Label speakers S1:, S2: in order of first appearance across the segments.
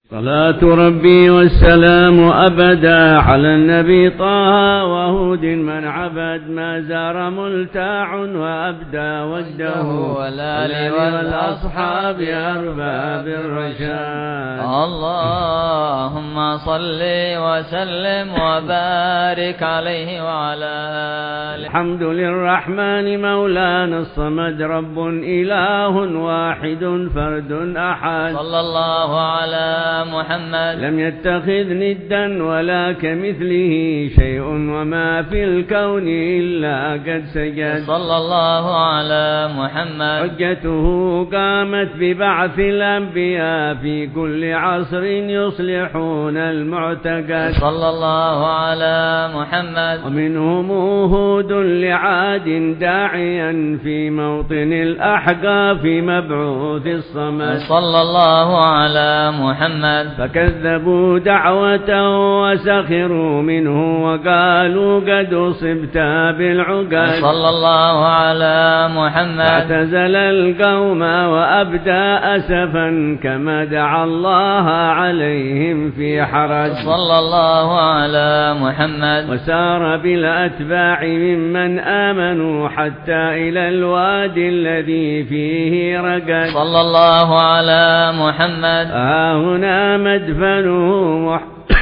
S1: صلاة ربي والسلام أبدا على النبي طه وهود من عبد ما زار ملتاع وأبدى وجده والآل والأصحاب أرباب الرشاد.
S2: اللهم صل وسلم وبارك عليه وعلى آله.
S1: الحمد للرحمن مولانا الصمد رب إله واحد فرد أحد.
S2: صلى الله على محمد.
S1: لم يتخذ ندا ولا كمثله شيء وما في الكون إلا قد سجد.
S2: صلى الله على محمد.
S1: حجته قامت ببعث الأنبياء في كل عصر يصلحون المعتقد.
S2: صلى الله على محمد.
S1: ومنهم هود لعاد داعيا في موطن الأحقاف مبعوث الصمد.
S2: صلى الله على محمد.
S1: فكذبوا دعوته وسخروا منه وقالوا قد أصبت بالعقد.
S2: صلى الله على محمد.
S1: اعتزل القوم وأبدى أسفا كما دعا الله عليهم في حرج.
S2: صلى الله على محمد.
S1: وسار بالأتباع ممن آمنوا حتى إلى الوادي الذي فيه رقد.
S2: صلى الله على محمد.
S1: هنا مدفنه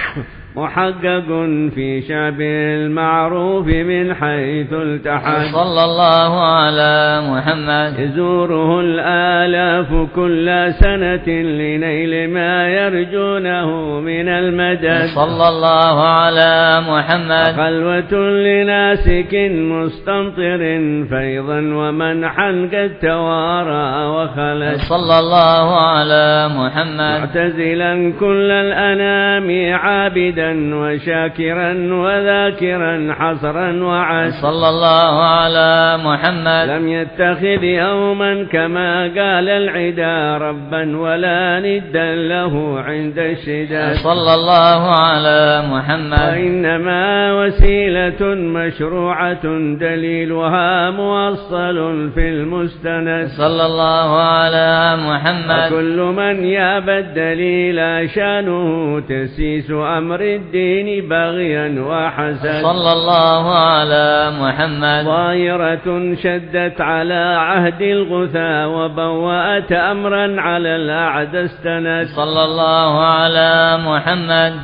S1: محقق في شعب المعروف من حيث التحد.
S2: صلى الله على محمد.
S1: يزوره الآلاف كل سنة لنيل ما يرجونه من المدد.
S2: صلى الله على محمد.
S1: خلوة لناسك مستمطر فيضا ومنحا قد توارى وخلد.
S2: صلى الله على محمد.
S1: معتزلا كل الأنام عابدا وشاكرا وذاكرا حصرا وعد.
S2: صلى الله على محمد.
S1: لم يتخذ يوما كما قال العدا ربا ولا ندا له عند الشداد.
S2: صلى الله على محمد.
S1: وإنما وسيلة مشروعة دليلها موصل في المستند.
S2: صلى الله على محمد.
S1: وكل من يابى الدليل شانه تسيس أمر الدين بغيا وحسد.
S2: صلى الله على محمد.
S1: ظاهرة شدت على عهد الغثى وبوأت أمرا على الأعدى استند.
S2: صلى الله على محمد.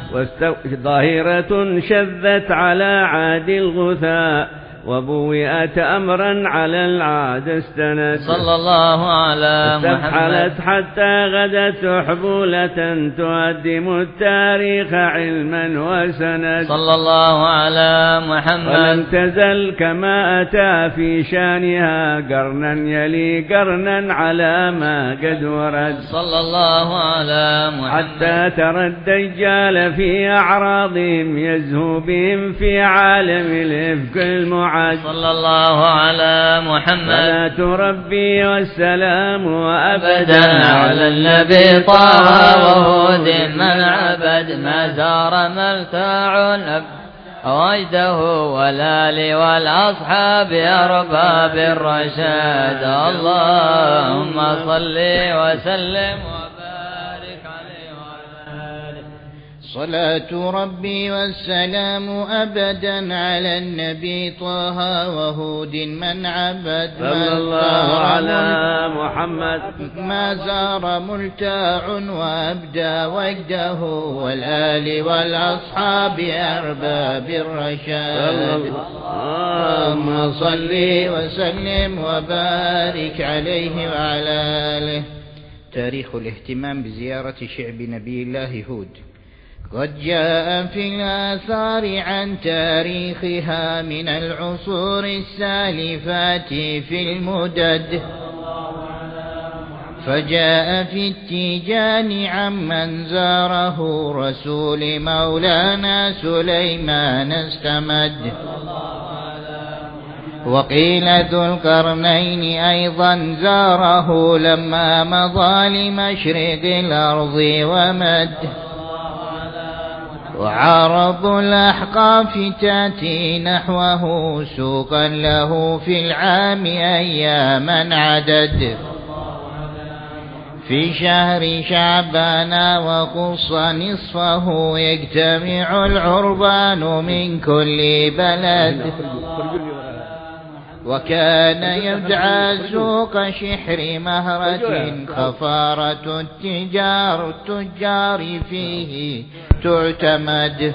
S1: ظاهرة شذت على عهد الغثى وبوئت أمرا على العاد استند.
S2: صلى الله على محمد.
S1: استفحلت حتى غدت حبولة تهدم التاريخ علما وسند.
S2: صلى الله على محمد.
S1: ولم تزل كما أتى في شانها قرنا يلي قرنا على ما قد ورد.
S2: صلى الله على محمد.
S1: حتى ترى الدجال في أعراضهم يزهو بهم في عالم الإفك المعاد.
S2: صلى الله على محمد.
S1: صلاة ربي والسلام
S2: أبدا على النبي طه وهود من عبد ما زار ملتاع وجده والآل والأصحاب أرباب الرشاد. اللهم صل وسلم وبارك عليه وعلى آله.
S3: صلاة ربي والسلام أبدا على النبي طه وهود من عبد
S1: صلى الله على محمد.
S3: ما زار ملتاع وأبدى وجده والآل والأصحاب أرباب الرشاد. اللهم صل وسلم وبارك عليه وعلى آله. تاريخ الاهتمام بزيارة شعب نبي الله هود. قد جاء في الآثار عن تاريخها من العصور السالفات في المدد. فجاء في التيجان عمن زاره رسول مولانا سليمان استمد. وقيل ذو القرنين أيضا زاره لما مضى لمشرق الأرض ومد. وعرض الأحقاف تأتي نحوه سوقا له في العام أياما عدد. في شهر شعبان وخص نصفه يجتمع العربان من كل بلد وكان يدعى سوق شحر مهرة خفارة التجار فيه تعتمد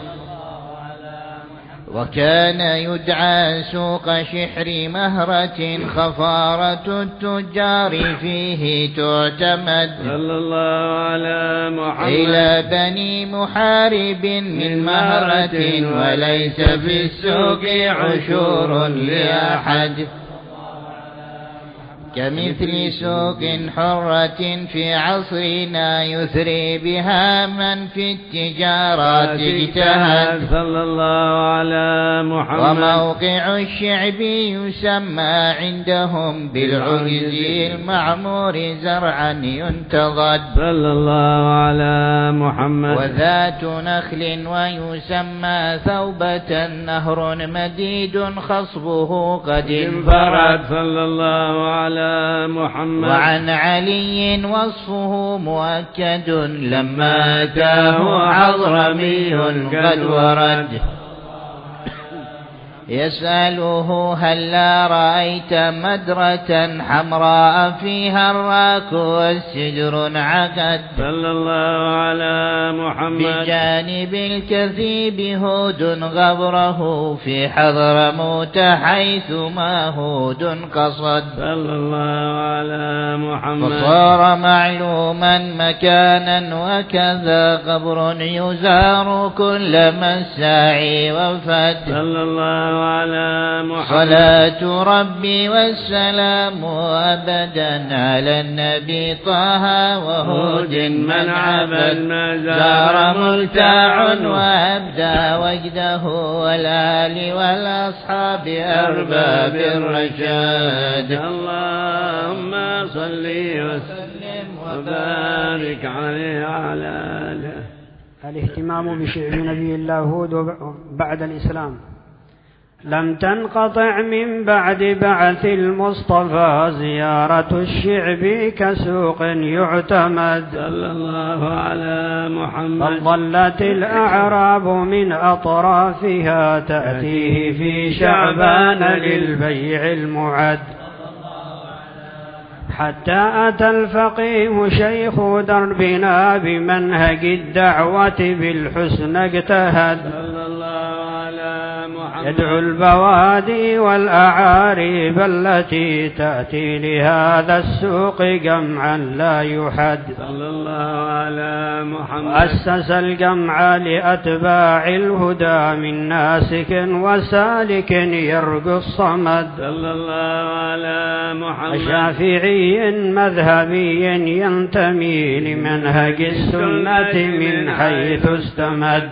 S3: وكان يدعى سوق شحر مهرة خفارة التجار فيه تعتمد
S1: صلى الله على محمد
S3: إلى بني محارب من مهرة وليس في السوق عشور لأحد كمثل سوق حرة في عصرنا يثري بها من في التجارات اجتهد
S1: صلى الله على محمد
S3: وموقع الشعب يسمى عندهم بالعجز المعمور زرعا ينتضد
S1: صلى الله على محمد
S3: وذات نخل ويسمى ثوبة نهر مديد خصبه قد انفرد
S1: صلى الله على محمد
S3: وعن علي وصفه مؤكد لما أتاه حضرمي قد ورد يسأله هلا رأيت مدرة حمراء فيها الراك والسدر عقد
S1: صلى الله على محمد
S3: بجانب الكثيب هود غبره في حضرموت حيث ما هود قصد
S1: صلى الله على محمد
S3: فصار معلوما مكانا وكذا قبر يزار كل مساعي وفد
S1: صلى الله على محمد
S3: صلاة ربي والسلام أبدا على النبي طه وهود من عبد زار ملتاع وأبدى وجده والآل والأصحاب أرباب الرشاد
S1: اللهم صل وسلم وبارك عليه وعلى آله.
S4: الاهتمام بشعر نبي الله هود بعد الإسلام. لم تنقطع من بعد بعث المصطفى زيارة الشعب كسوق يعتمد
S1: صلى الله على محمد
S4: فظلت الأعراب من أطرافها تأتيه في شعبان للبيع المعد حتى أتى الفقيه شيخ دربنا بمنهج الدعوة بالحسن اجتهد يدعو البوادي والأعاريب التي تأتي لهذا السوق جمعا لا يحد
S1: صلى الله على محمد
S4: أسس الجمع لأتباع الهدى من ناسك وسالك يرجو الصمد
S1: صلى الله على محمد
S4: شافعي مذهبي ينتمي لمنهج السنة من حيث استمد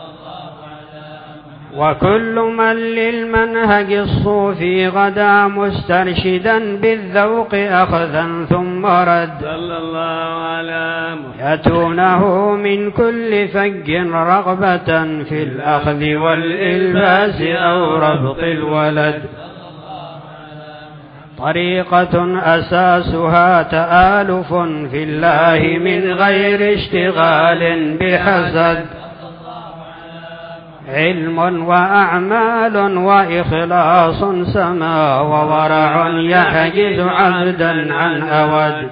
S4: وكل من للمنهج الصوفي غدا مسترشدا بالذوق أخذا ثم رد
S1: صلى الله على محمد
S4: يأتونه من كل فج رغبة في الأخذ والإلباس أو ربط الولد طريقة أساسها تآلف في الله من غير اشتغال بحسد علم وأعمال وإخلاص سما وورع يحجز عبدا عن أود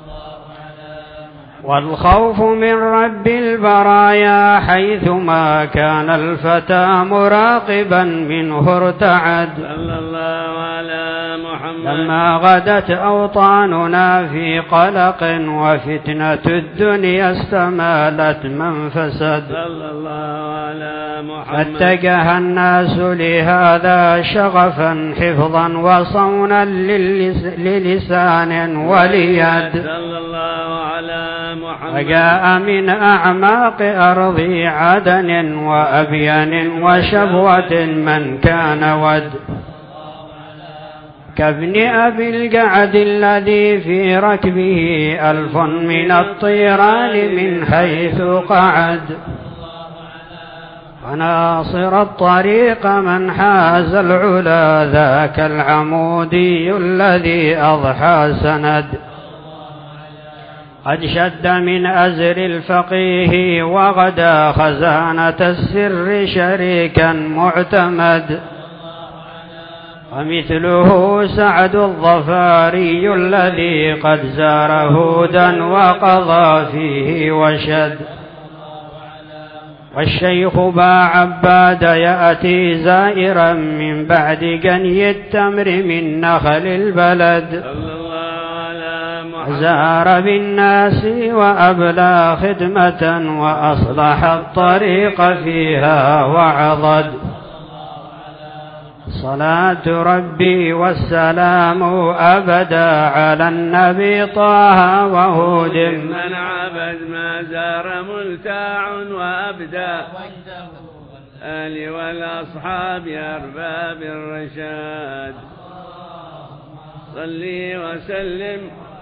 S4: والخوف من رب البرايا حيثما كان الفتى مراقبا منه ارتعد
S1: صلى الله على محمد
S4: لما غدت أوطاننا في قلق وفتنة الدنيا استمالت من فسد
S1: صلى الله على محمد
S4: فاتجه الناس لهذا شغفا حفظا وصونا للسان وليد
S1: صلى الله على محمد
S4: وجاء من أعماق أرض عدن وأبين وشبوة من كان ود كابن أبي الجعد الذي في ركبه 1000 من الطيران من حيث قعد وناصر الطريق من حاز العلا ذاك العمودي الذي أضحى سند قد شد من أزر الفقيه وغدا خزانة السر شريكا معتمد. ومثله سعد الظفاري الذي قد زار هودا وقضى فيه وشد. والشيخ با عباد يأتي زائرا من بعد جني التمر من نخل البلد. زار بالناس وأبلى خدمة وأصلح الطريق فيها وعضد. صلاة ربي والسلام أبدا على النبي طه وهود
S1: من عبد ما زار ملتاع وأبدا آل والأصحاب أرباب الرشاد. صلي وسلم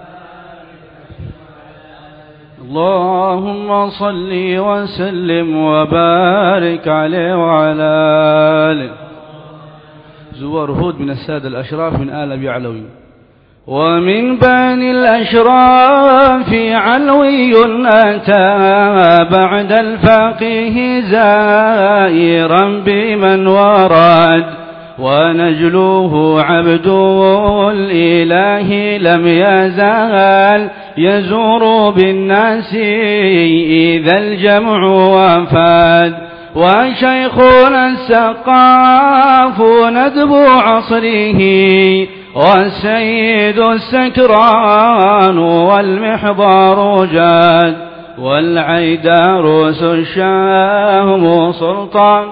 S5: اللهم صل وسلم وبارك عليه وعلى آله. زوار هود من السادة الأشراف من آل أبي علوي. ومن بني الأشراف علوي أتى بعد الفقيه زائرا بمن ورد. ونجلوه عبد الإله لم يزال يزور بالناس إذا الجمع وفاد. وشيخنا السقاف ندب عصره والسيد السكران والمحضار جاد. والعيداروس الشام سلطان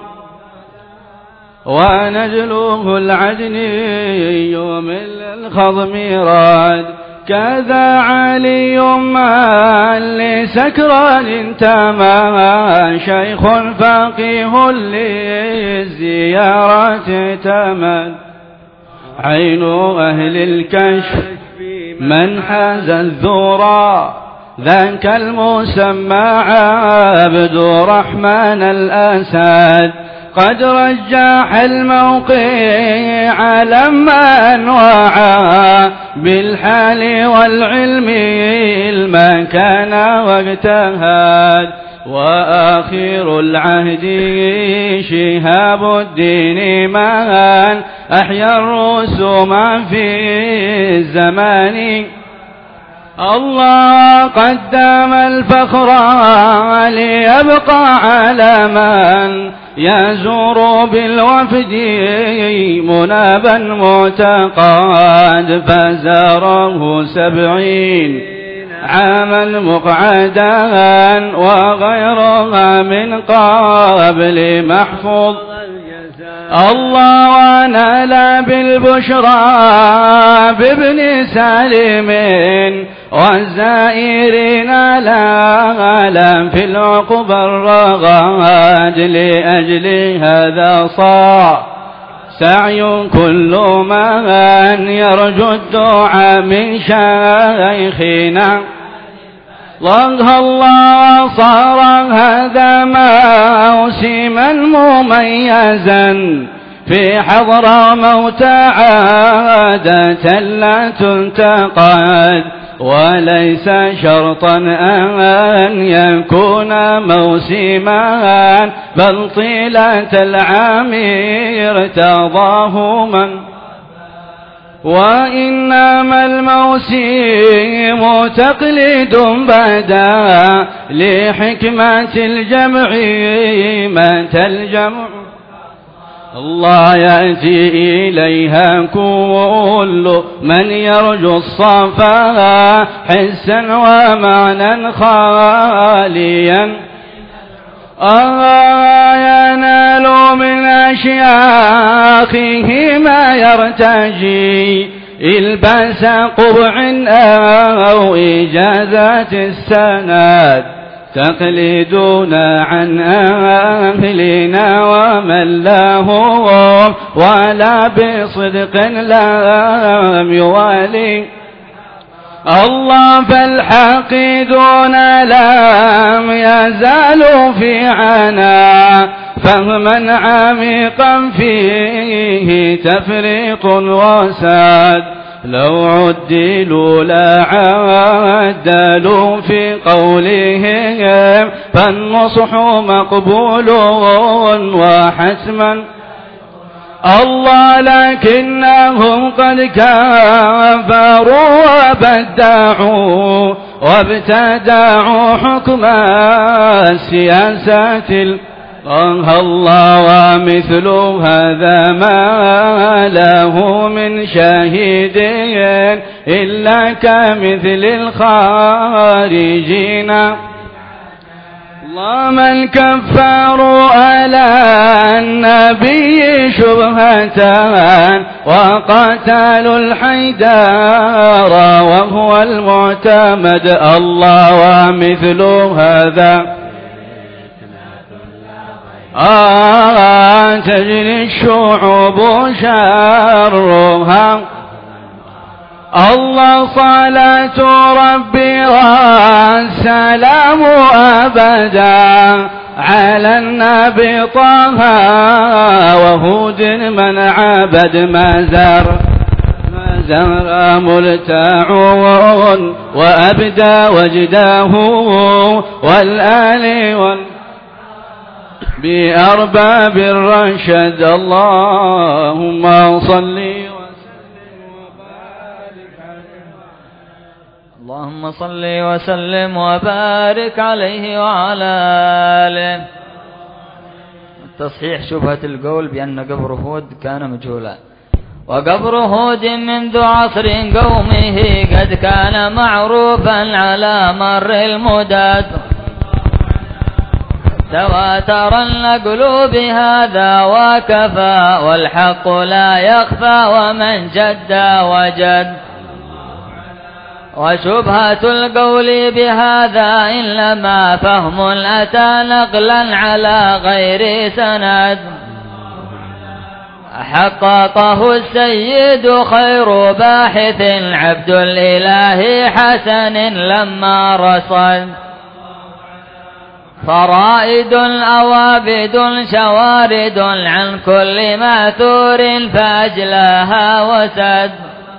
S5: ونجلوه العدني من الخضم راد. كذا علي ما لسكران تما شيخ فقيه للزيارة تمن. عين أهل الكشف من حاز الذرى ذاك المسمى عبد الرحمن الأسد. قد رجح الموقع لما وعى بالحال والعلم المكان واجتهد. وآخر العهد شهاب الدين من أحيا الرسوم في الزمان. الله قدم الفخر ليبقى على من يزور بالوفد منابا معتقد. فزاره 70 عاما مقعدا وغيرها من قبل محفوظ. الله ونال بالبشرى بابن سالم والزائرين لا في العقبى الرغاد. لأجل هذا صار سعي كل من يرجو الدعاء من شيخنا. الله صار هذا موسما مميزا في حضر موت عادة لا تنتقد. وليس شرطا أن يكون موسما بل طيلة العام ارتضاه من. وإنما الموسم تقليد بدا لحكمة الجمع متى الجمع. الله يأتي إليها كل من يرجو الصفا حسا ومعنى خاليا. ينال من أشياخه ما يرتجي الباس قبع أو إجازات السند. تقليدنا عن أهلنا ومن لهم ولا بصدق لم يوالي. الله فالحاقدون لم يزالوا في عنا فهما عميقا فيه تفريط وساد. لو عدلوا لا عدلوا في قولهم فالنصح مقبول وحسما الله لكنهم قد كفروا وابتدعوا حكم السياسات الله ومثل هذا ما له من شاهد إلا كمثل الخارجين الله من كفروا على النبي شبهة وقتلوا الحيدار وهو المعتمد الله ومثل هذا تجري الشعوب شرها الله صلاة ربي والسلام أبدا على النبي طه وهود من عبد ما زار ملتاع وأبدى وجداه والآل بأرباب الرشد اللهم صل
S2: اللهم صل وسلم وبارك عليه وعلى آله. تصحيح شبهة القول بأن قبر هود كان مجهولا. وقبر هود منذ عصر قومه قد كان معروفا على مر المدد تواتر النقل بهذا وكفى والحق لا يخفى ومن جد وجد. وشبهة القول بهذا إنما فهم أتى نقلا على غير سند حققه السيد خير باحث عبد الإله حسن لما رصد فرائد أوابد شوارد عن كل ماثور فأجلاها وسد.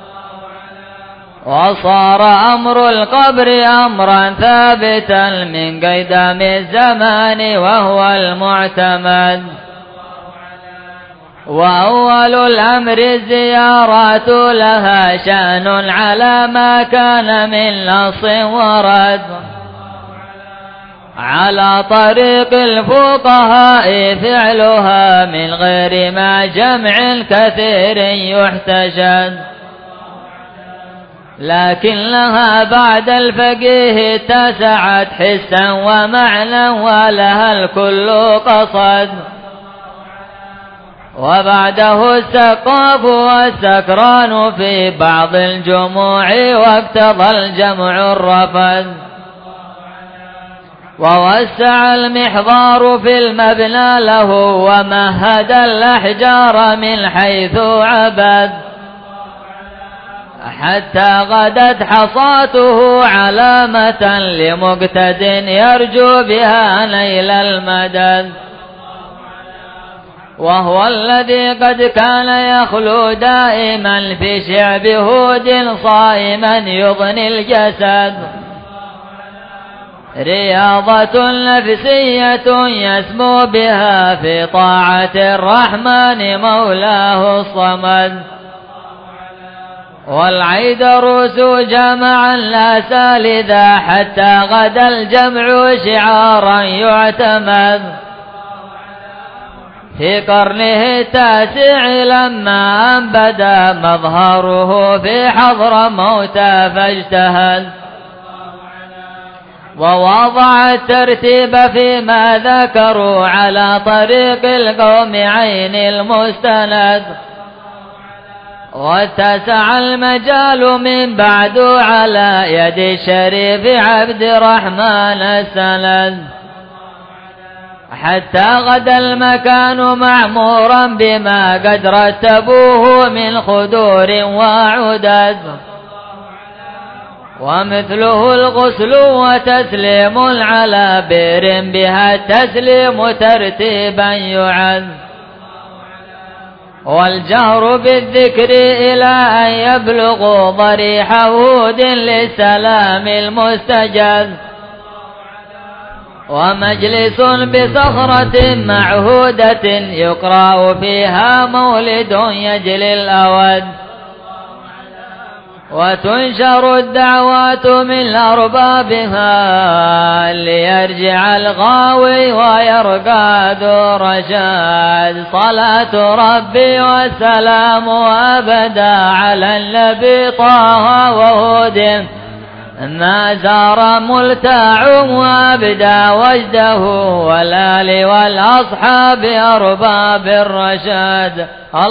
S2: وصار أمر القبر أمرا ثابتا من قدم الزمان وهو المعتمد. وأول الأمر الزيارات لها شأن على ما كان من نص ورد على طريق الفقهاء فعلها من غير ما جمع كثير يحتشد. لكنها بعد الفقيه اتسعت حسا ومعنى ولها الكل قصد. وبعده السقاف والسكران في بعض الجموع واقتضى الجمع الرفض. ووسع المحضار في المبنى له ومهد الأحجار من حيث عبد حتى غدت حصاته علامة لمقتد يرجو بها نيل المدد. وهو الذي قد كان يخلو دائما في شعب هود صائما يضني الجسد رياضة نفسية يسمو بها في طاعة الرحمن مولاه الصمد. والعيدروس جمع الناس لذا حتى غدا الجمع شعارا يعتمد. في قرنه التاسع لما أنبدا مظهره في حضر موتى فاجتهد. ووضع الترتيب فيما ذكروا على طريق القوم عين المستند. واتسع المجال من بعد على يد الشريف عبد الرحمن السند حتى غدا المكان معمورا بما قد رتبوه من خدور وعدد. ومثله الغسل وتسليم على بئر بها التسليم ترتيبا يعد. والجهر بالذكر إلى أن يبلغ ضريح هود للسلام المستجاب، ومجلس بصخرة معهودة يقرأ فيها مولد يجلي الأود، وتنشر الدعوات من أربابها ليرجع الغاوي ويرقى ذو رشاد. صلاة ربي والسلام أبدا على النبي طه وهود ما زار ملتاع وابدى وجده، والآل والأصحاب أرباب الرشاد.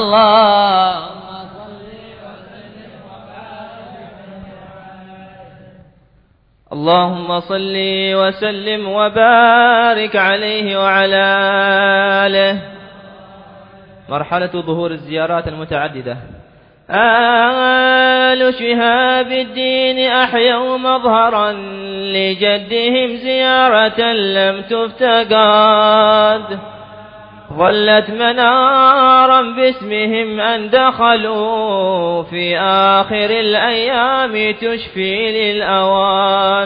S6: اللهم صل وسلم وبارك عليه وعلى آله. مرحلة ظهور الزيارات المتعددة. آل شهاب الدين أحيوا مظهرا لجدهم زيارة لم تفتقد، ظلت منارا باسمهم أن دخلوا في آخر الأيام تشفي للأوان.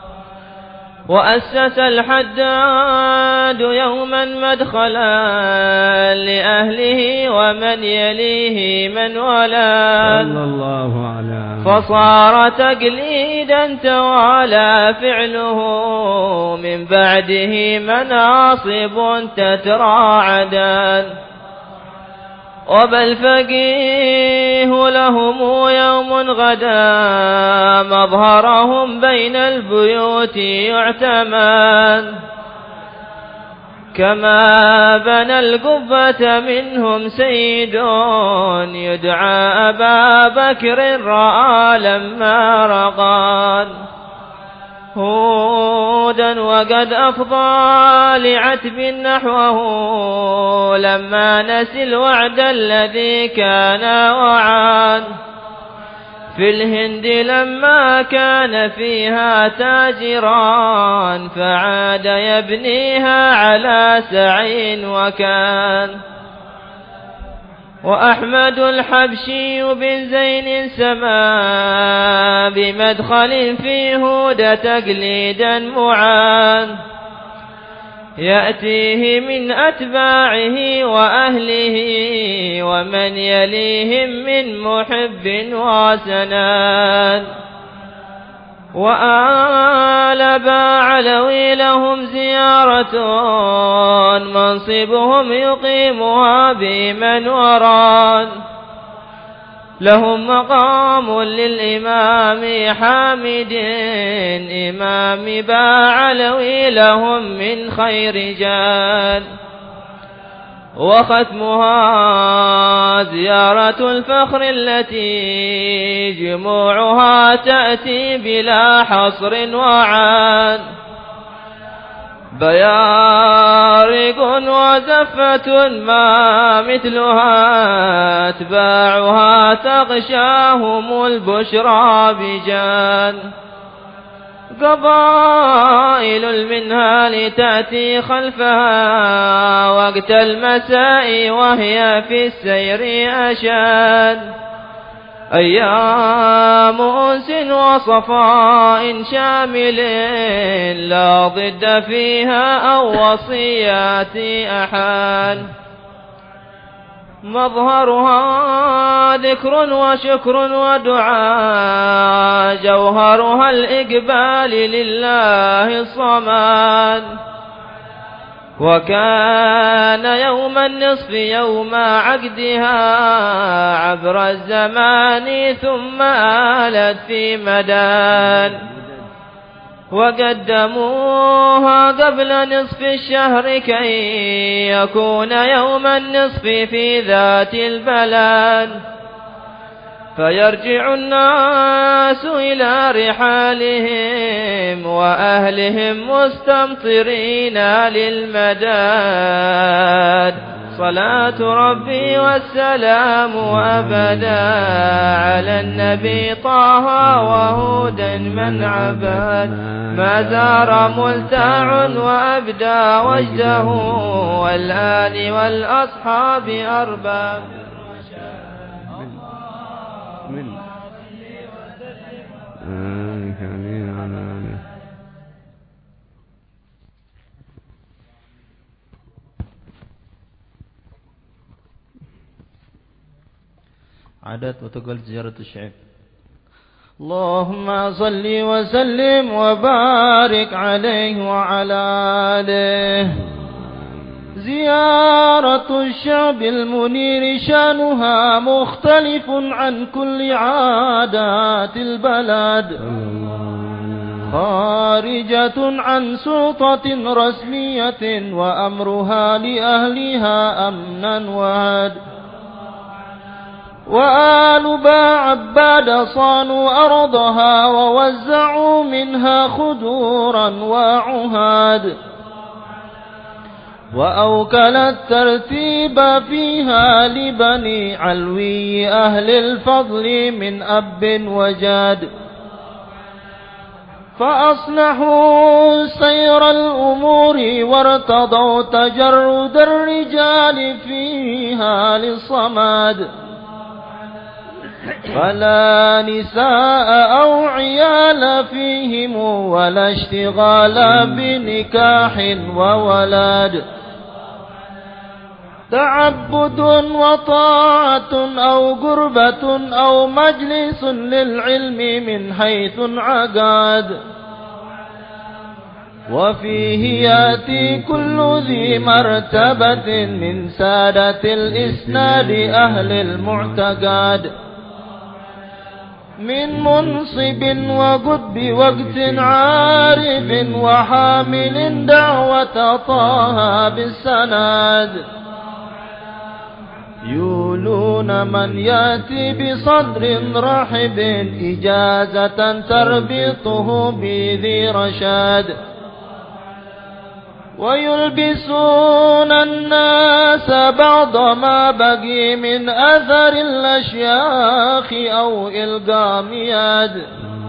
S6: وأسس الحداد يوما مدخلا لأهله ومن يليه من ولاد،
S1: صلى الله عليه
S6: فصار تقليدا توالى فعله من بعده مناصب تترى عداد. وبل فقيه لهم يوم غدا مظهرهم بين البيوت يعتمد، كما بنى القبة منهم سيد يدعى أبا بكر رأى لما رقاد هودا، وقد أفضى لعتب نحوه لما نسي الوعد الذي كان وعاد. في الهند لما كان فيها تاجرا فعاد يبنيها على سعي وكان. وأحمد الحبشي بن زين سما بمدخل في هود تقليدا معان، يأتيه من أتباعه وأهله ومن يليهم من محب وسنان. وآل باعلوي لهم زيارة منصبهم يقيمها بمن وران، لهم مقام للإمام حامد إمام باعلوي لهم من خير رجال. وختمها زيارة الفخر التي جموعها تأتي بلا حصر وعان، بيارق وزفة ما مثلها أتباعها تغشاهم البشرى بجان. قبائل المنهال تأتي خلفها وقت المساء وهي في السير أشاد، أيام أنس وصفاء شامل لا ضد فيها أو وصيات أحد، مظهرها ذكر وشكر ودعاء، جوهرها الإقبال لله الصمد. وكان يوم النصف يوم عقدها عبر الزمان ثم آلت في مدان، وقدموها قبل نصف الشهر كي يكون يوم النصف في ذات البلد، فيرجع الناس إلى رحالهم وأهلهم مستمطرين للمداد. صلاة ربي والسلام أبدا على النبي طه وهودا من عباد، ما زار ملتاع وأبدى وجده والآل والأصحاب أرباب. عادات وتقل زيارة الشعب. اللهم صل وسلم وبارك عليه وعلى آله. زيارة الشعب المنير شانها مختلف عن كل عادات البلد، خارجة عن سلطة رسمية وأمرها لأهلها أمنا وهد. وآل عباد صانوا أرضها ووزعوا منها خدورا وعهاد، وأوكل الترتيب فيها لبني علوي أهل الفضل من أب وجاد، فأصلحوا سير الأمور وارتضوا تجرد الرجال فيها للصماد، فلا نساء أو عيال فيهم ولا اشتغال بنكاح وولاد، تعبد وطاعة أو قربة أو مجلس للعلم من حيث عقاد، وفيه يأتي كل ذي مرتبة من سادة الإسناد أهل المعتقد، من منصب وقطب وقت عارف وحامل دعوة طه بالسناد، يولون من يأتي بصدر رحب إجازة تربطه بذي رشاد، ويلبسون الناس بعض ما بقي من أثر الأشياخ أو إلقامياد،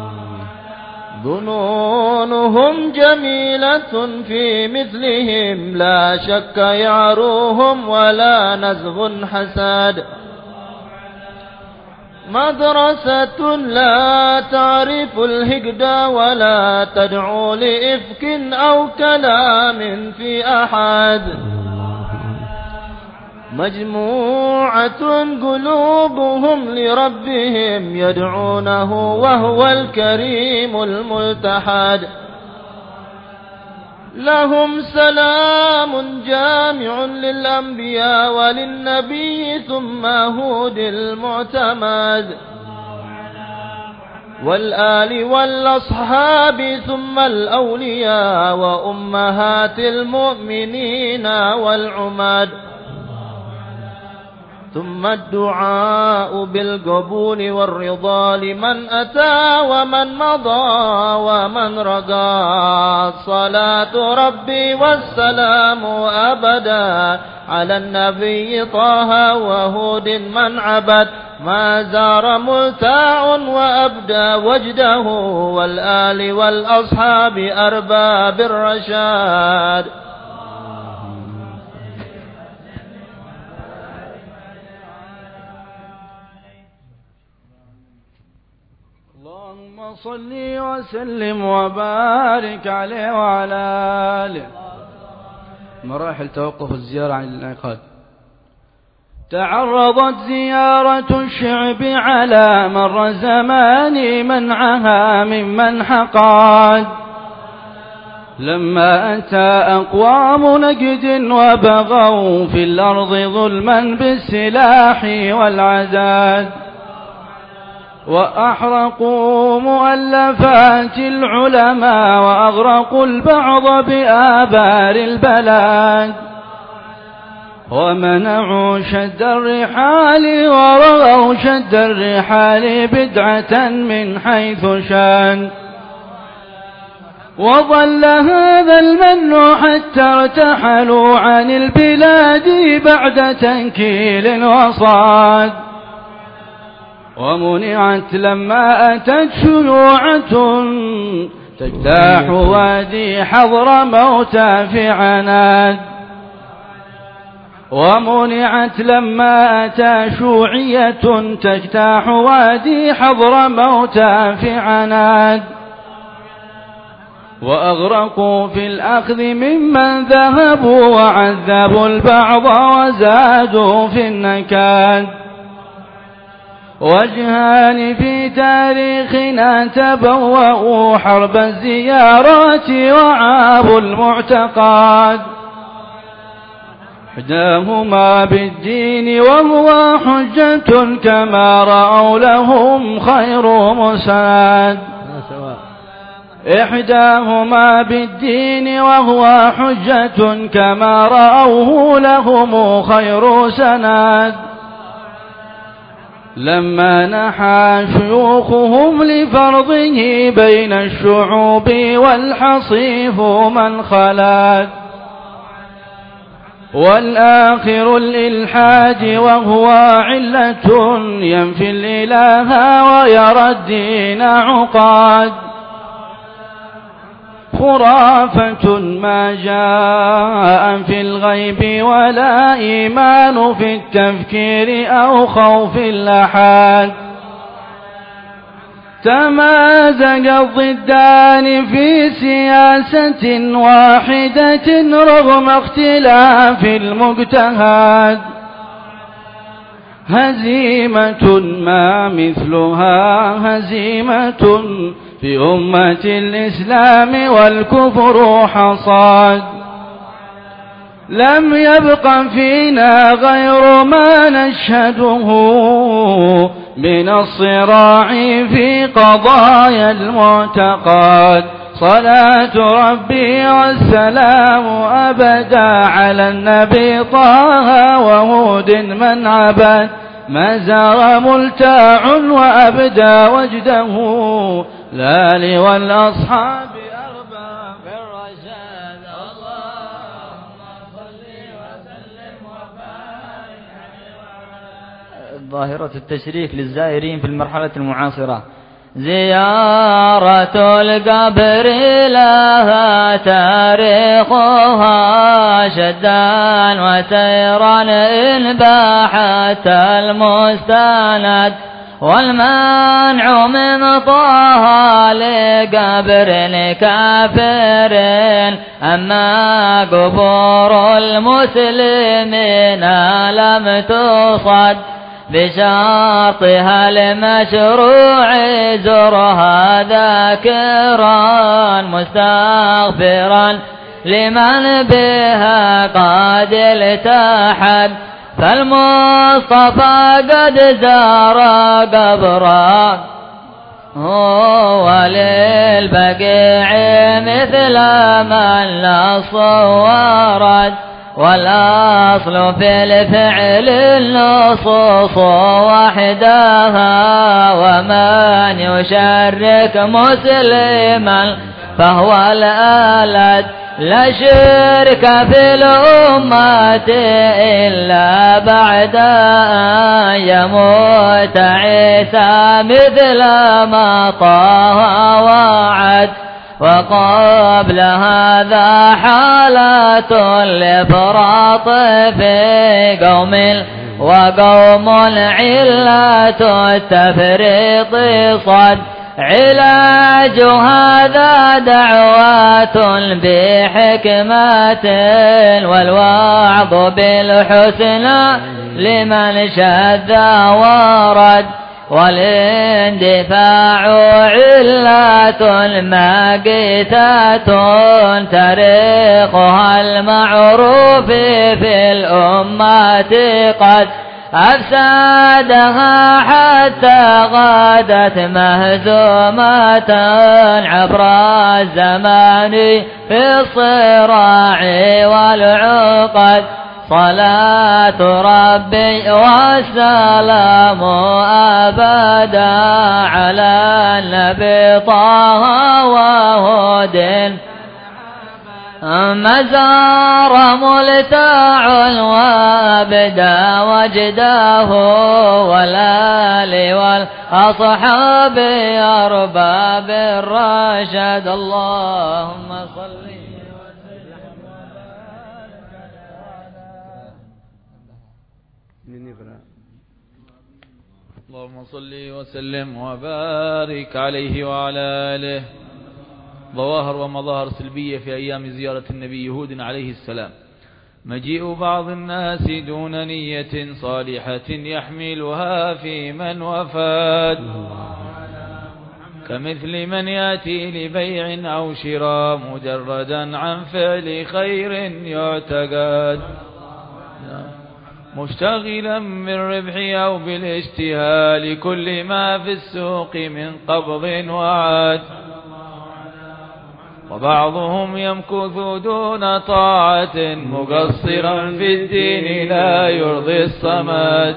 S6: ظنونهم جميلة في مثلهم لا شك يعروهم ولا نزغ حساد، مدرسة لا تعرف الهجد ولا تدعو لإفك أو كلام في أحد، مجموعة قلوبهم لربهم يدعونه وهو الكريم الملتحد، لهم سلام جامع للأنبياء وللنبي ثم هود المعتمد، والآل والأصحاب ثم الأولياء وأمهات المؤمنين والعماد، ثم الدعاء بالقبول والرضا لمن أتى ومن مضى ومن رقى. الصلاة ربي والسلام أبدا على النبي طه وهود من عبد ما زار ملتاع وأبدى وجده، والآل والأصحاب أرباب الرشاد.
S5: اللهم صل وسلم وبارك عليه وعلى آله. مراحل توقف الزيارة عن الانعقاد. تعرضت زيارة الشعب على مر زمان منعها ممن حقاد، لما أتى أقوام نجد وبغوا في الأرض ظلما بالسلاح والعداد، وأحرقوا مؤلفات العلماء وأغرقوا البعض بآبار البلاد، ومنعوا شد الرحال ورغوا شد الرحال بدعة من حيث شان، وظل هذا المنع حتى ارتحلوا عن البلاد بعد تنكيل وصاد، ومنعت لما أتت شيوعة تجتاح وادي حضر موتى في عناد، ومنعت لما أتى شيوعية تجتاح وادي حضرموت في عناد، وأغرقوا في الأخذ ممن ذهبوا وعذبوا البعض وزادوا في النكاد. وجهان في تاريخنا تبوأوا حرب الزيارات وعابوا المعتقد، إحداهما بالدين وهو حجة كما رأوا لهم خير مساد. إحداهما بالدين وهو حجة كما رأوه لهم خير سناد. لما نحى شيوخهم لفرضه بين الشعوب والحصيف من خلاد، والآخر الإلحاد وهو علة ينفي الإله ويرى الدين عقاد. خرافة ما جاء في الغيب ولا إيمان في التفكير أو خوف الأحاد. تمازج الضدان في سياسة واحدة رغم اختلاف المجتهد، هزيمة ما مثلها هزيمة في أمة الإسلام والكفر حصاد. لم يبق فينا غير ما نشهده من الصراع في قضايا المعتقد. صلاة ربي والسلام أبدا على النبي طه وهود من عبد ما زار ملتاع وأبدى وجده الآل والأصحاب أرباب الرشاد. اللهم صل وسلم وبارك عليه.
S2: ظاهرة التشريك للزائرين في المرحلة المعاصرة. زيارة القبر لها تاريخها شدان وسيران إن باحت المستند، والمنع من طه لقبر كافر. أما قبور المسلمين لم تصد بشرطها المشروع زرها ذاكرا مستغفرا لمن بها قد التحد. فالمصطفى قد زار قبره وللبقيع مثل ما النص ورد، والأصل في الفعل النصوص وحدها. ومن يشرك مسلما فهو الآلد، لا شرك في الأمة إلا بعد أن يموت عيسى مثل ما طه وعد. وقبل هذا حالات الإفراط في قوم وقوم علة التفريط صد. علاج هذا دعوات بحكمة والوعظ بالحسنى لمن شذ ورد. والاندفاع علة ماقتة تاريخها المعروف في الأمة قد أفسادها حتى غادت مهزومة عبر الزمان في الصراع والعقد. صلاة ربي والسلام أبدا على النبي طه وهود مزار ملتاع وابدا وجده والآل والأصحاب أرباب الرشاد. اللهم صل
S7: اللهم صل وسلم وبارك عليه وعلى آله. ظواهر ومظاهر سلبية في أيام زيارة النبي هود عليه السلام: مجيء بعض الناس دون نية صالحة يحملها في من وفاد، كمثل من يأتي لبيع أو شراء مجردا عن فعل خير يعتقد، مشتغلا بالربح أو بالاشتهاء لكل ما في السوق من قبض وعاد. وبعضهم يمكث دون طاعة مقصرا في الدين لا يرضي الصمد،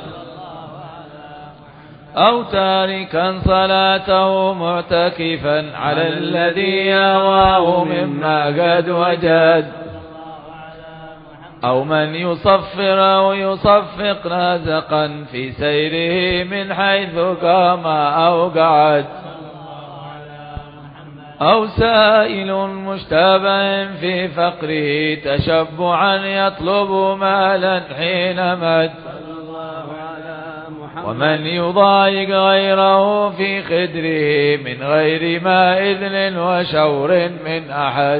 S7: أو تاركا صلاته معتكفا على الذي يهواه مما قد وجد، أو من يصفر أو يصفق رازقا في سيره من حيث قام أو قعد، أو سائل مشتبه في فقره تشبعا يطلب مالا حين مد، ومن يضايق غيره في خدره من غير ما إذن وشور من أحد،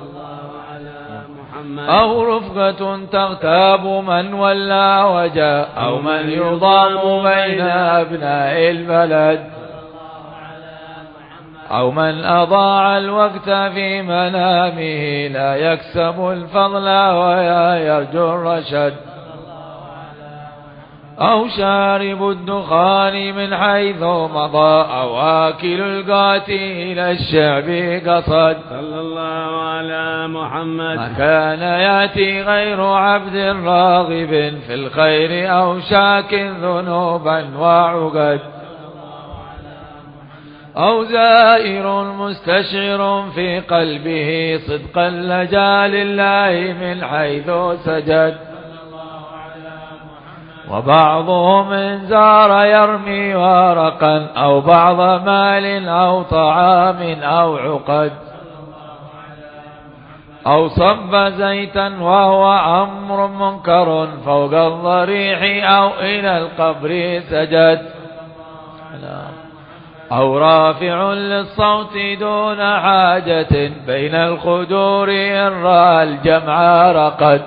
S7: أو رفقة تغتاب من ولى وجاء، أو من يضام بين أبناء البلد، أو من أضاع الوقت في منامه لا يكسب الفضل ولا يرجو الرشد، أو شارب الدخان من حيث مضى، أو آكل القاتل الشعب قصد.
S1: صلى الله على محمد.
S7: ما كان يأتي غير عبد راغب في الخير أو شاك ذنوبا وعقد، أو زائر مستشعر في قلبه صدقا لجا لله من حيث سجد، وبعضهم إن زار يرمي ورقا أو بعض مال أو طعام أو عقد، أو صب زيتا وهو أمر منكر فوق الضريح أو إلى القبر سجد، أو رافع للصوت دون حاجة بين الخدور إن رأى الجمع رقد،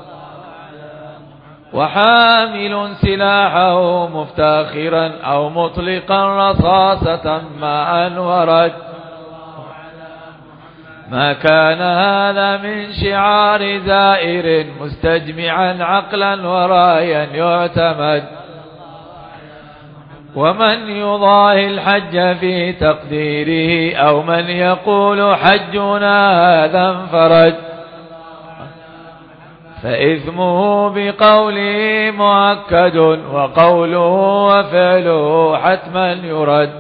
S7: وحامل سلاحه مفتخرا أو مطلقا رصاصة ماء ورد. ما كان هذا من شعار زائر مستجمعا عقلا ورايا يعتمد، ومن يضاهي الحج في تقديره أو من يقول حجنا هذا انفرد، فإثمه بقوله مؤكد وقوله وفعله حتما يرد.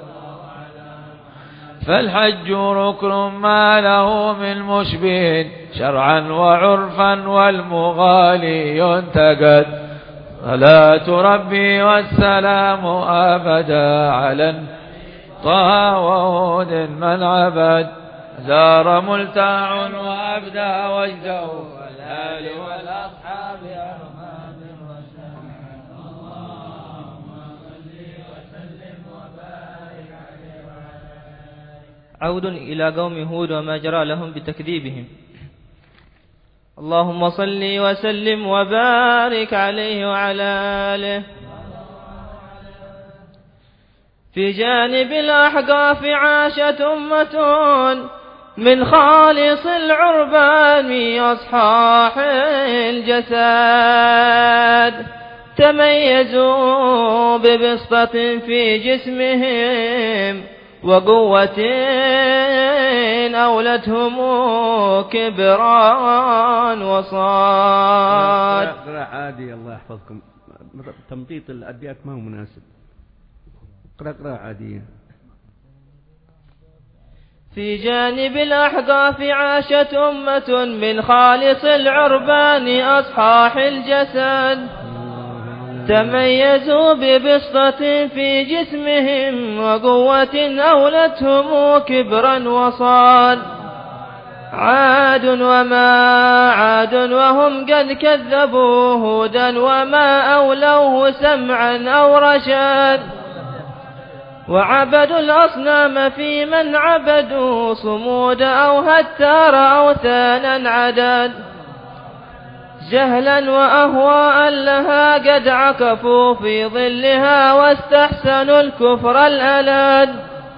S7: فالحج ركن ما له من مشبه شرعا وعرفا والمغالي ينتقد. صلاة ربي والسلام أبدا على طه وهود من عبد، زار ملتاع وأبدى وجده والآل والأصحاب أرمان وسلم. اللهم صل وسلم وبارك عليه وعلى.
S8: عود إلى قوم هود وما جرى لهم بتكذيبهم. اللهم صل وسلم وبارك عليه وعلى آله. في جانب الأحقاف عاشت أمة من خالص العربان أصحاح الجسد، تميزوا ببسطة في جسمهم وقوة أولتهم كبرا وصاد.
S1: اقرأ عادي الله يحفظكم، تمطيط الأبيات ما هو مناسب. اقرأ عادية.
S8: في جانب الأحقاف عاشت أمة من خالص العربان أصحاح الجسد، تميزوا ببسطة في جسمهم وقوة أولتهم كبرا وصال. عاد وما عاد وهم قد كذبوا هودا وما أولوه سمعا أو رشاد وعبدوا الأصنام في من عبدوا صمود أو هتار أوثانا عدد جهلا وأهواء لها قد عكفوا في ظلها واستحسنوا الكفر الألد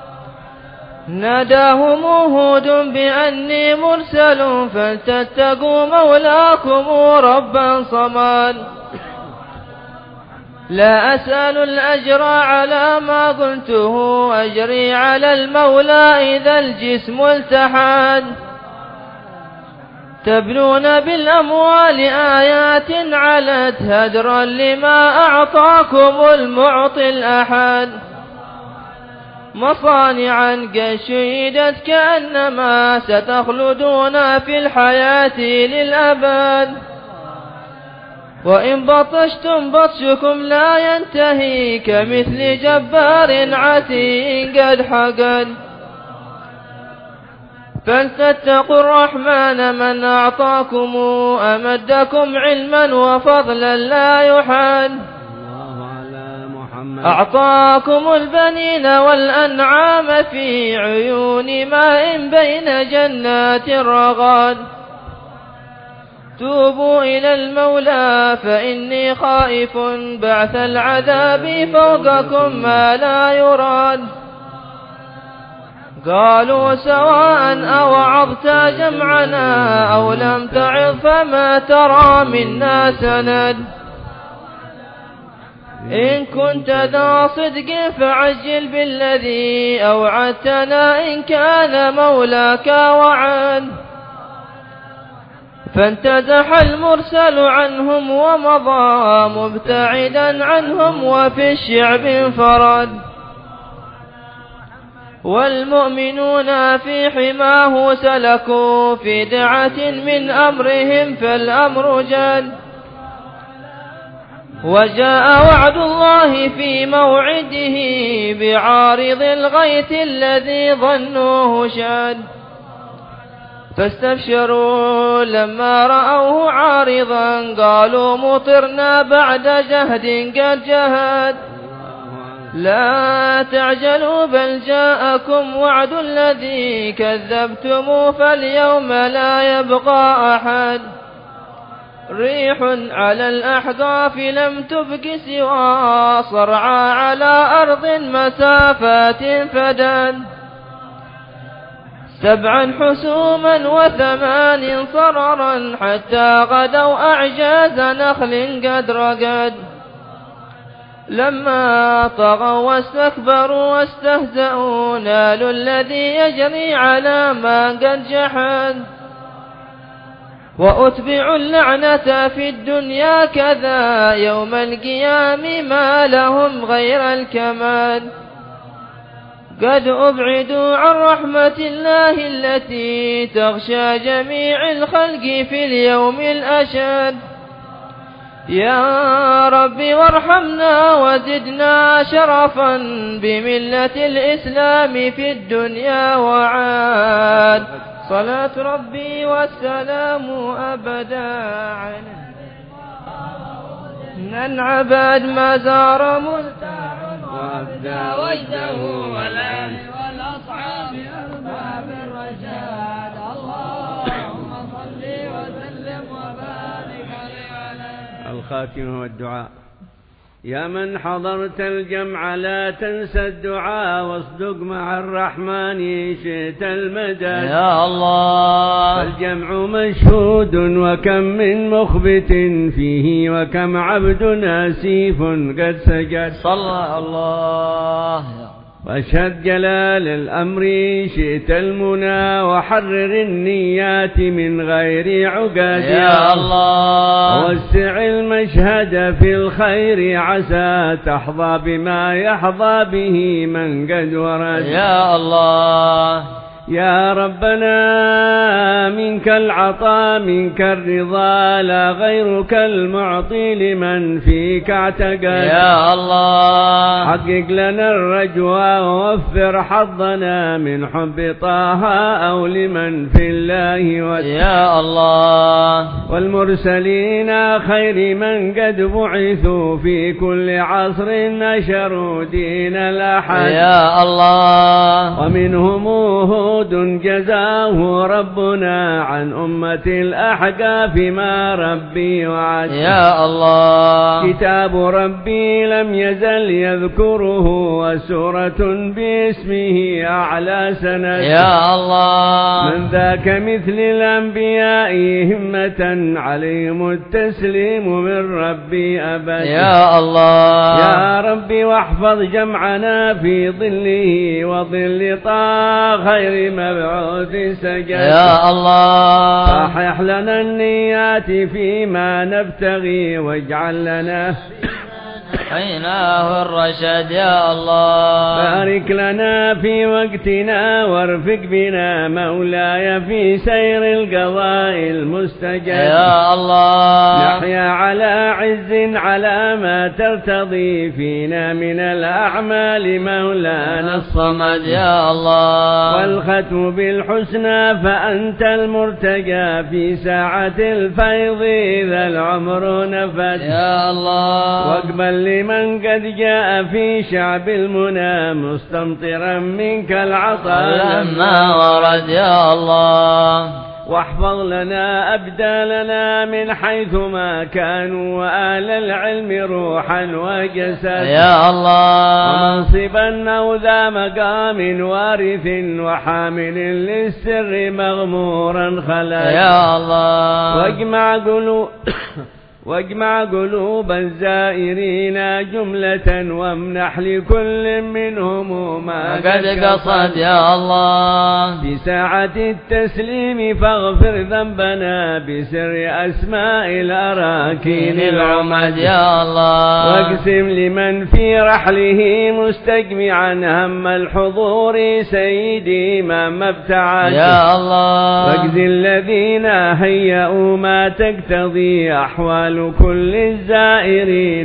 S8: ناداهم هود بأني مرسل فلتتقوا مولاكم ربا صمد لا أسأل الأجر على ما قلته أجري على المولى إذا الجسم التحد تبلون بالأموال آيات علت هدرا لما أعطاكم المعطي الأحد مصانعا قد شيدت كأنما ستخلدون في الحياة للأبد وإن بطشتم بطشكم لا ينتهي كمثل جبار عتي قد حقد فلتتقوا الرحمن من أعطاكم أمدكم علما وفضلا لا يحد أعطاكم البنين والأنعام في عيون ماء بين جنات الرغد توبوا إلى المولى فإني خائف بعث العذاب فوقكم ما لا يراد قالوا سواء أوعظت جمعنا أو لم تعظ فما ترى منا سند إن كنت ذا صدق فعجل بالذي أوعدتنا إن كان مولاك وعد فانتزح المرسل عنهم ومضى مبتعدا عنهم وفي الشعب انفرد والمؤمنون في حماه سلكوا في دعة من أمرهم فالأمر جد وجاء وعد الله في موعده بعارض الغيث الذي ظنوه شاد فاستبشروا لما رأوه عارضا قالوا مطرنا بعد جهد قد جهد لا تعجلوا بل جاءكم وعد الذي كذبتم فاليوم لا يبقى أحد ريح على الأحقاف لم تبق سوى صرعى على أرض مسافات فدان 7 حسوما و8 صررا حتى غدوا أعجاز نخل قد رقد لما طغوا واستكبروا واستهزأوا نالوا الذي يجري على ما قد جحد وأتبعوا اللعنة في الدنيا كذا يوم القيام ما لهم غير الكمال قد أبعدوا عن رحمة الله التي تغشى جميع الخلق في اليوم الأشد يا ربي وارحمنا وزدنا شرفا بملة الإسلام في الدنيا وعاد صلاة ربي والسلام أبدا عليه إن العباد ما زار ملتع وأبدى وجده والآل والأصحاب أرباب الرشاد اللهم صل وسلم وبارك عليه.
S1: الخاتمة والدعاء. يا من حضرت الجمع لا تنسى الدعاء واصدق مع الرحمن شئت المدد
S2: يا الله.
S1: الجمع مشهود وكم من مخبت فيه وكم عبد آسيف قد سجد
S2: صلى الله.
S1: واشهد جلال الأمر شئت المنى وحرر النيات من غير عقاد
S2: يا الله.
S1: ووسع المشهد في الخير عسى تحظى بما يحظى به من قد ورد
S2: يا الله.
S1: يا ربنا منك العطاء منك الرضا لا غيرك المعطي لمن فيك اعتقد
S2: يا الله
S1: حقق لنا الرجوى ووفر حظنا من حب طه أو لمن في الله وجه
S2: يا الله
S1: والمرسلين خير من قد بعثوا في كل عصر نشروا دين الأحد
S2: يا الله
S1: ومنهم هود جزاه ربنا عن أمة الأحقاف ما ربي وعد
S2: يا الله
S1: كتاب ربي لم يزل يذكره وسورة باسمه أعلى سند
S2: يا الله
S1: من ذاك مثل الأنبياء همة عليهم التسليم من ربي أبدا
S2: يا الله
S1: يا ربي واحفظ جمعنا في ظله وظل طه خير مبعوث سجد
S2: يا الله
S1: صحح لنا النيات فيما نبتغي واجعل لنا
S2: حيناه الرشد يا الله
S1: بارك لنا في وقتنا وارفق بنا مولاي في سير القضاء المستجاب
S2: يا الله
S1: نحيا على عز على ما ترتضي فينا من الأعمال مولانا
S2: الصمد يا الله
S1: والختم بالحسنى فأنت المرتجى في ساعة الفيض إذا العمر نفد
S2: يا الله
S1: واقبل لمن قد جاء في شعب المنى مستمطرا منك العطاء
S2: لما ورد يا الله
S1: واحفظ لنا أبدالنا من حيث ما كانوا وآل العلم روحا وجسدا
S2: يا الله
S1: ومنصبا أو ذا مقام وارث وحامل للسر مغمورا خلا
S2: يا الله
S1: واجمع قلوب الزائرين جملة وامنح لكل منهم ما
S2: قد قصد يا الله
S1: في ساعة التسليم فاغفر ذنبنا بسر أسماء الأراكين العمد
S2: يا الله
S1: واقسم لمن في رحله مستجمعا هم الحضور سيدي ما ابتعد
S2: يا الله
S1: واجزي الذين هيئوا ما تقتضي أحوال كل الزائرين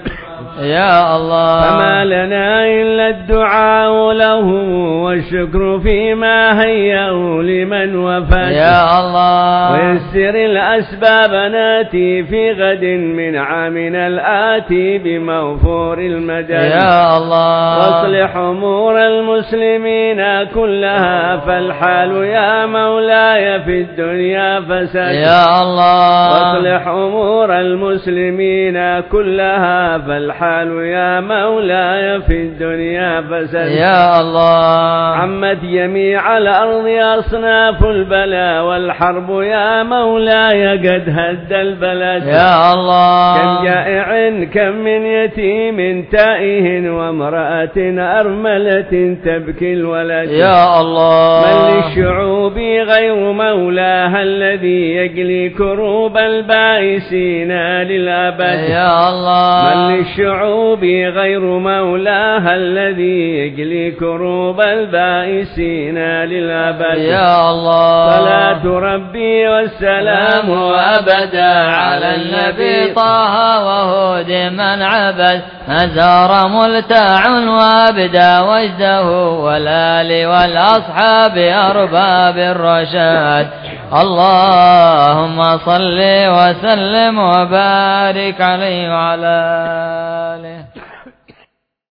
S2: يا الله
S1: فما لنا إلا الدعاء له والشكر فيما هيئوا لمن وفات
S2: يا الله
S1: ويسر الأسباب ناتي في غد من عامنا الآتي بمغفور المدد
S2: يا الله
S1: واصلح أمور المسلمين كلها فالحال يا مولاي في الدنيا فسد
S2: يا الله
S1: واصلح أمور المسلمين كلها فالحال يا مولاي في الدنيا فسد
S2: يا الله
S1: عمت جميع الأرض أصناف البلاء والحرب يا مولاي قد هد البلد
S2: يا الله
S1: كم جائع كم من يتيم تائه وامرأة أرملة تبكي الولد
S2: يا الله
S1: من للشعوب غير مولاها الذي يجلي كروب البائسين للأبد
S2: يا الله
S1: من للشعوب غير مولاها الذي يجلي كروب البائسين للأبد
S2: يا الله
S1: صلاة ربي والسلام
S2: أبدا على النبي طه وهود من عبد أزار ملتاع وابدا وجده والآل والأصحاب أرباب الرشاد اللهم صل وسلم وبارك عليه وعلى آله